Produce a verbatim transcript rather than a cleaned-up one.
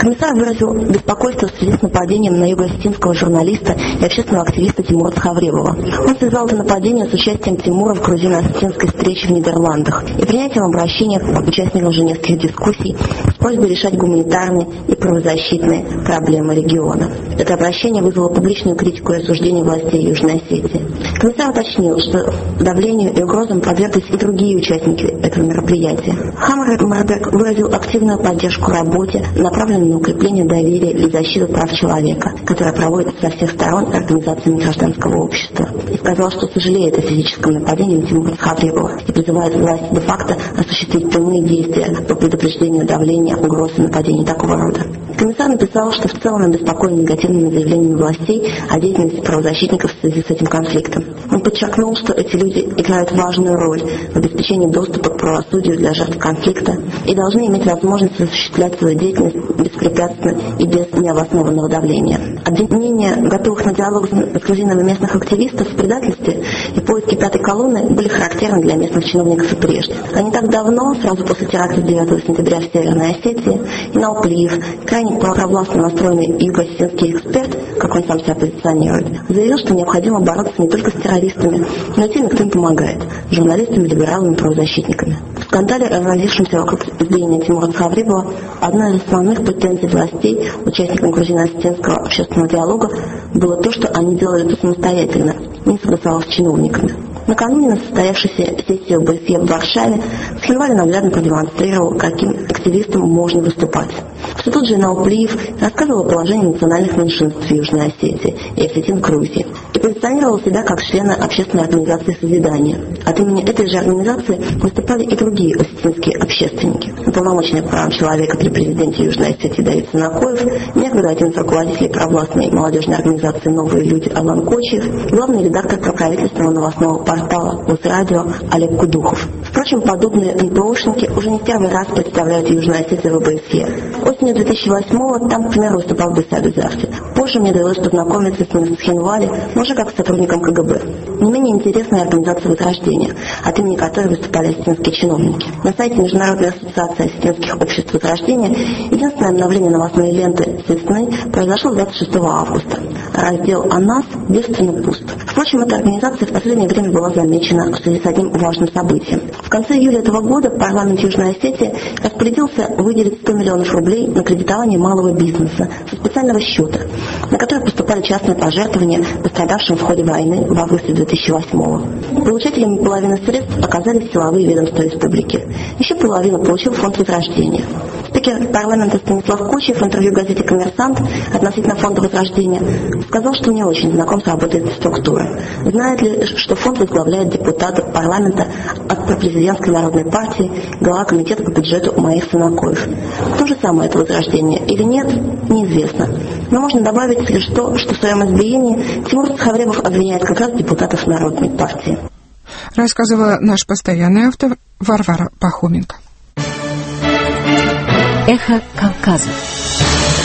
Комиссар выразил беспокойство в связи с нападением на юго-осетинского журналиста и общественного активиста Тимура Цхавребова. Он связал это нападение с участием Тимура в грузино-осетинской встрече в Нидерландах и принятием обращения к участникам женевских дискуссий с просьбой решать гуманитарные и правозащитные проблемы региона. Это обращение вызвало публичную критику и осуждение властей Южной Осетии. Комиссар уточнил, что давлению и угрозам подверглись и другие участники этого мероприятия. Хамар Марбек выразил активную поддержку работе, направленной на укрепление доверия и защиту прав человека, которая проводится со всех сторон организациями гражданского общества, и сказал, что сожалеет о физическом нападении на Тимура Цхавребова и призывает власти де-факто осуществить прямые действия по предупреждению давления, угроз и нападений такого рода. Комиссар написал, что в целом обеспокоен негативными заявлениями властей о деятельности правозащитников в связи с этим конфликтом. Он подчеркнул, что эти люди играют важную роль в обеспечении доступа к правосудию для жертв конфликта и должны иметь возможность осуществлять свою деятельность беспрепятственно и без необоснованного давления. Обвинения, готовых на диалог с грузинами местных активистов в предательстве и поиске пятой колонны, были характерны для местных чиновников и прежде. А не так давно, сразу после теракта девятого сентября в Северной Осетии, Инал Плиев, крайне провластно настроенный юго-осетинский эксперт, как он сам себя позиционирует, заявил, что необходимо бороться не только с террористами, но и теми, кто им помогает, журналистами, либералами, правозащитниками. В скандале, разразившемся вокруг избиения Тимура Цхавребова, одна из основных претензий властей участникам грузино-осетинского общественного диалога было то, что они делали это самостоятельно, не согласовав с чиновниками. Накануне на состоявшейся сессии ОБСЕ в Варшаве Схинвали наглядно продемонстрировал, каким активистам можно выступать. Все тот же Инал Плиев рассказывал о положении национальных меньшинств в Южной Осетии и Осетин Грузии и позиционировал себя как члена общественной организации «Созидание». От имени этой же организации выступали и другие осетинские общественники. Уполномоченный по правам человека при президенте Южной Осетии Давид Санакоев, некогда один из руководителей провластной молодежной организации «Новые люди» Алан Кочиев, главный редактор проправительственного новостного портала «Усрадио» Олег Кудухов. Впрочем, подобные эн пэ ошники уже не в первый раз представляют Южную Осетию в ОБСЕ. Осенью две тысячи восьмого там, к примеру, выступал Бесаду Зарти. Позже мне довелось познакомиться с ним с Схинвали, но уже как с сотрудником ка гэ бэ. Не менее интересная организация «Возрождение», от имени которой выступали осетинские чиновники. На сайте Международной ассоциации осетинских обществ «Возрождения» единственное обновление новостной ленты с весны произошло двадцать шестого августа. Раздел о нас девственно пуст. Впрочем, эта организация в последнее время была замечена в связи с одним важным событием. В конце июля этого года парламент Южной Осетии распорядился выделить сто миллионов рублей на кредитование малого бизнеса со специального счета, на который поступали частные пожертвования пострадавшим в ходе войны в августе две тысячи восьмого. Получателями половины средств оказались силовые ведомства республики. Еще половину получил фонд «Возрождения». Спикер парламента Станислав Кочиев в интервью газете «Коммерсант» относительно фонда «Возрождения» сказал, что не очень знаком с работой этой структуры. Знает ли, что фонд возглавляет депутат парламента от пропрезидентской народной партии, глава комитета по бюджету Маир Санакоев. То же самое это «Возрождение» или нет, неизвестно. Но можно добавить лишь то, что в своем избиении Тимур Цхавребов обвиняет как раз депутатов Народной партии. Рассказывала наш постоянный автор Варвара Пахоменко. Эхо Кавказа.